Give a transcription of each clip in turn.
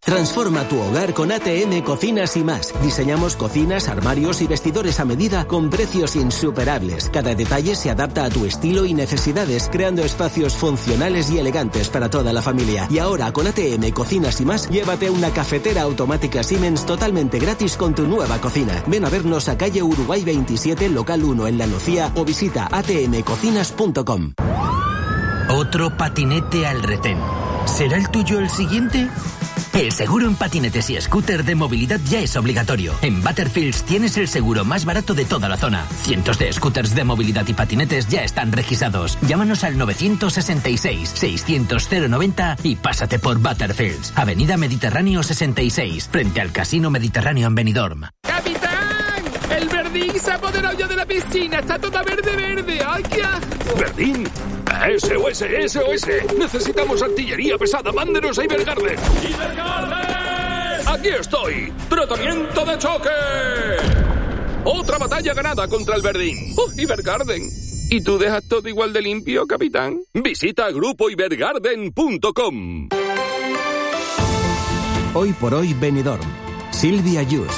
Transforma tu hogar con ATM Cocinas y Más. Diseñamos cocinas, armarios y vestidores a medida con precios insuperables. Cada detalle se adapta a tu estilo y necesidades, creando espacios funcionales y elegantes para toda la familia. Y ahora con ATM Cocinas y Más, llévate una cafetera automática Siemens totalmente gratis con tu nueva cocina. Ven a vernos a calle Uruguay 27, local 1 en La Nucía o visita atmcocinas.com. Otro patinete al retén. ¿Será el tuyo el siguiente? El seguro en patinetes y scooter de movilidad ya es obligatorio. En Butterfields tienes el seguro más barato de toda la zona. Cientos de scooters de movilidad y patinetes ya están registrados. Llámanos al 966-600-090 y pásate por Butterfields. Avenida Mediterráneo 66, frente al Casino Mediterráneo en Benidorm. ¡Capitán! ¡El Verdín se ha apoderado ya de la piscina! ¡Está toda verde! ¡Ay, qué asco! ¿Verdín? SOS. Necesitamos artillería pesada. Mándenos a Ibergarden. ¡Ibergarden! Aquí estoy. Tratamiento de choque. Otra batalla ganada contra el Verdín. Ibergarden. ¿Y tú dejas todo igual de limpio, capitán? Visita grupoibergarden.com. Hoy por hoy Benidorm. Silvia Yus.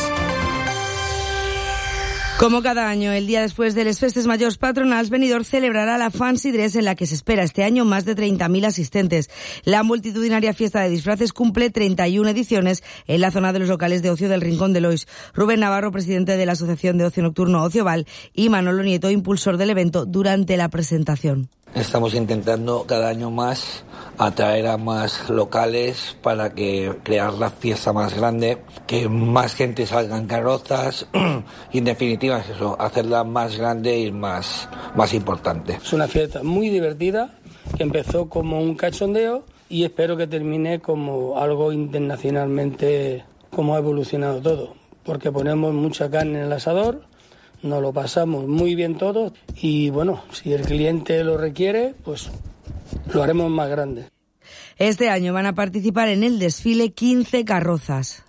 Como cada año, el día después de les Festes Majors Patronals, Benidorm celebrará la Fancy Dress, en la que se espera este año más de 30.000 asistentes. La multitudinaria fiesta de disfraces cumple 31 ediciones en la zona de los locales de ocio del Rincón de Lois. Rubén Navarro, presidente de la Asociación de Ocio Nocturno Ocioval, y Manolo Nieto, impulsor del evento, durante la presentación. Estamos intentando cada año más atraer a más locales para que crear la fiesta más grande, que más gente salga en carrozas y en definitiva es eso, hacerla más grande y más importante. Es una fiesta muy divertida que empezó como un cachondeo y espero que termine como algo internacionalmente, como ha evolucionado todo, porque ponemos mucha carne en el asador. Nos lo pasamos muy bien todos y bueno, si el cliente lo requiere, pues lo haremos más grande. Este año van a participar en el desfile 15 carrozas.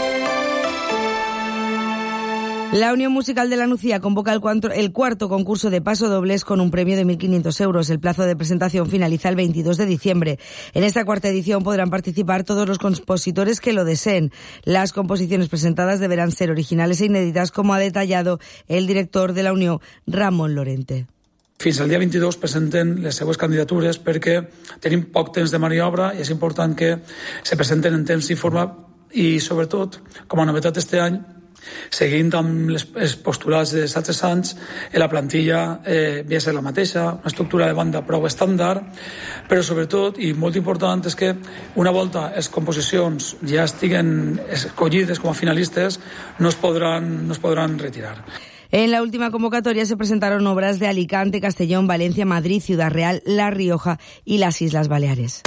La Unión Musical de La Nucía convoca el cuarto concurso de pasodobles con un premio de 1.500 euros. El plazo de presentación finaliza el 22 de diciembre. En esta cuarta edición podrán participar todos los compositores que lo deseen. Las composiciones presentadas deberán ser originales e inéditas, como ha detallado el director de la Unión, Ramon Lorente. Fins al dia 22 presenten les seues candidatures perquè tenim poc temps de maniobra i és important que se presenten en temps i forma i, sobretot, com a novetat este any, seguint amb els postulats dels altres anys, la plantilla ve a ser la mateixa, una estructura de banda prou estàndard, però sobretot, i molt important, és que una volta les composicions ja estiguen escollides com a finalistes, no es podran retirar. En la última convocatoria se presentaron obras de Alicante, Castellón, Valencia, Madrid, Ciudad Real, La Rioja y las Islas Baleares.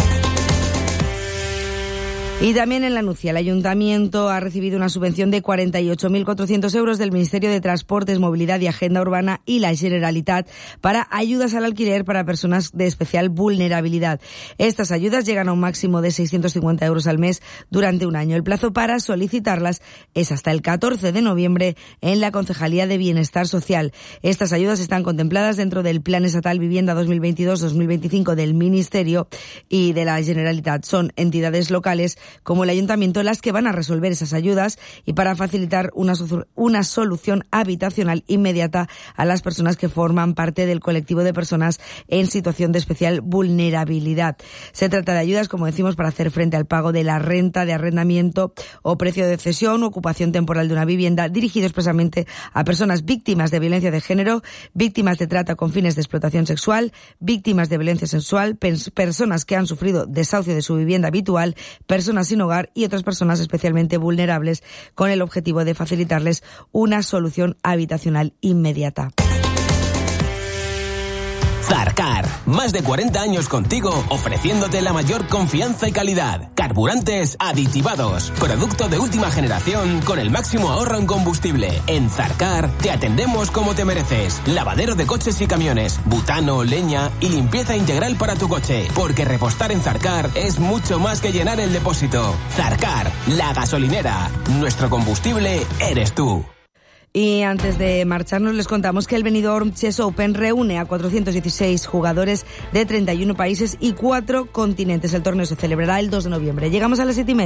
Y también en La Nucía, el Ayuntamiento ha recibido una subvención de 48.400 euros del Ministerio de Transportes, Movilidad y Agenda Urbana y la Generalitat para ayudas al alquiler para personas de especial vulnerabilidad. Estas ayudas llegan a un máximo de 650 euros al mes durante un año. El plazo para solicitarlas es hasta el 14 de noviembre en la Concejalía de Bienestar Social. Estas ayudas están contempladas dentro del Plan Estatal Vivienda 2022-2025 del Ministerio y de la Generalitat. Son entidades locales como el Ayuntamiento las que van a resolver esas ayudas y para facilitar una solución habitacional inmediata a las personas que forman parte del colectivo de personas en situación de especial vulnerabilidad. Se trata de ayudas, como decimos, para hacer frente al pago de la renta de arrendamiento o precio de cesión o ocupación temporal de una vivienda, dirigido expresamente a personas víctimas de violencia de género, víctimas de trata con fines de explotación sexual, víctimas de violencia sexual, personas que han sufrido desahucio de su vivienda habitual, personas sin hogar y otras personas especialmente vulnerables, con el objetivo de facilitarles una solución habitacional inmediata. Zarcar, más de 40 años contigo, ofreciéndote la mayor confianza y calidad. Carburantes aditivados, producto de última generación con el máximo ahorro en combustible. En Zarcar te atendemos como te mereces. Lavadero de coches y camiones, butano, leña y limpieza integral para tu coche. Porque repostar en Zarcar es mucho más que llenar el depósito. Zarcar, la gasolinera. Nuestro combustible eres tú. Y antes de marcharnos les contamos que el Benidorm Chess Open reúne a 416 jugadores de 31 países y 4 continentes. El torneo se celebrará el 2 de noviembre. Llegamos a las 7:30.